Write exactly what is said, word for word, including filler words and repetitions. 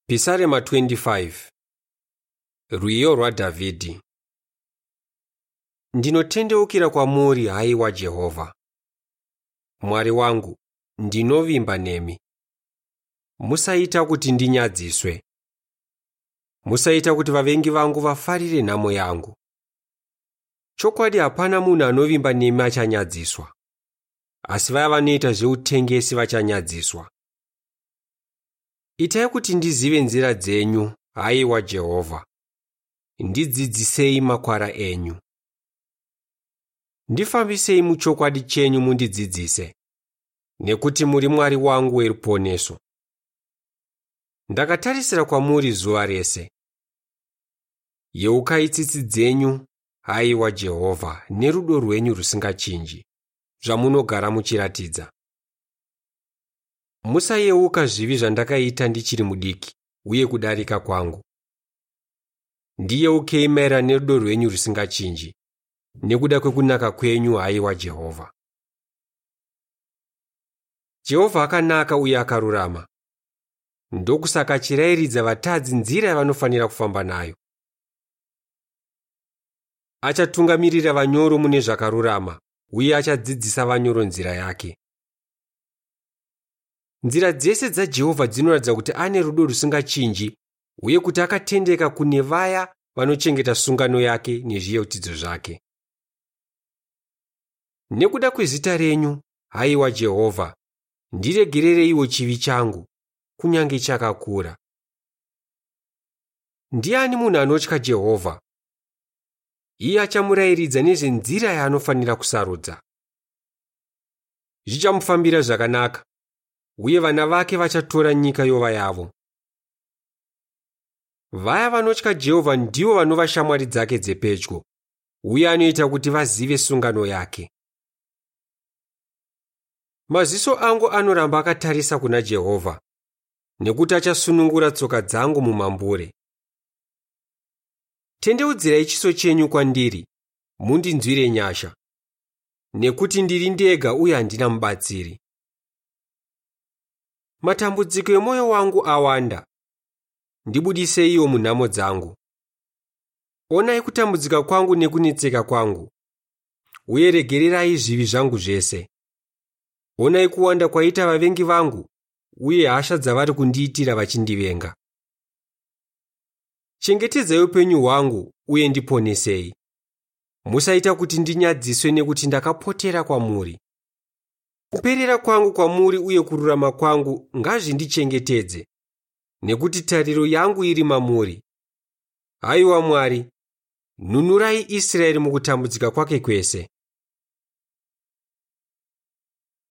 Pisarema twenty-five. Rwiyo rwaDhavhidhi. Ndinotendeukira kwamuri, haiwa Jehovha. Mwari wangu, ndinovimba nemi. Musaita kuti ndinyadziswe. Musaita kuti vavengi vangu vafarire nhamo yangu. Chokwadi hapana munhu anovimba nemi achanyadziswa, asi vaya vanoita zveutengesi vachanyadziswa. Itai kuti ndizive nzira dzenyu, haiwa Jehovha. Ndidzidzisei makwara enyu. Ndifambisei muchokwadi chenyu mundidzidzise, nekuti muri Mwari wangu weruponeso. Ndakatarisira kwamuri zuva rese. Yeukai tsitsi dzenyu, haiwa Jehovha, nerudo rwenyu rusingachinji, zvamunogara muchiratidza. Musayeuka zvivi zvandakaita ndichiri mudiki, uye kudarika kwangu. Ndiyeukei maererano nerudo rwenyu rusingachinji, nekuda kwekunaka kwenyu, haiwa Jehovha. Jehovha akanaka uye akarurama. Ndokusaka achirayiridza vatadzi nzira yavanofanira kufamba nayo. Achatungamirira vanyoro mune zvakarurama, uye achadzidzisa vanyoro nzira yake. Nzira dzese dzaJehovha dzinoratidza kuti ane rudo rusingachinji, uye kuti akatendeka kune vaya vanochengeta sungano yake nezviyeuchidzo zvake. Nekuda kwezita renyu, haiwa Jehovha, ndiregerereiwo chivi changu, kunyange chakakura. Ndiani munhu anotya Jehovha? Iye achamurayiridza nezvenzira yaanofanira kusarudza. Zvichamufambira zvakanaka, uye vana vake vachatora nyika yova yavo. Vaya vanotya Jehovha ndivo vanova shamwari dzake dzepedyo, uye anoita kuti vazive sungano yake. Maziso angu anoramba akatarisa kuna Jehovha, nekuti achasunungura tsoka dzangu mumambure. Tendeudzirai chiso chenyu kwandiri, mundinzwire nyasha, nekuti ndiri ndega uye handina mubatsiri. Matambudziko emwoyo wangu awanda. Ndibudiseiwo munhamo dzangu. Onai kutambudzika kwangu nekunetseka kwangu, uye regererai zvivi zvangu zvese. Onai kuwanda kwaita vavengi vangu, uye hasha dzavari kundiitira vachindivenga. Chengetedzai upenyu hwangu uye ndiponesei. Musaita kuti ndinyadziswe nekuti ndakapotera kwamuri. Kuperera kwangu kwamuri uye kururama kwangu ngazvindichengetedze, nekuti tariro yangu iri mamuri. Haiwa Mwari, nunurai Israeri mukutambudzika kwake kwese.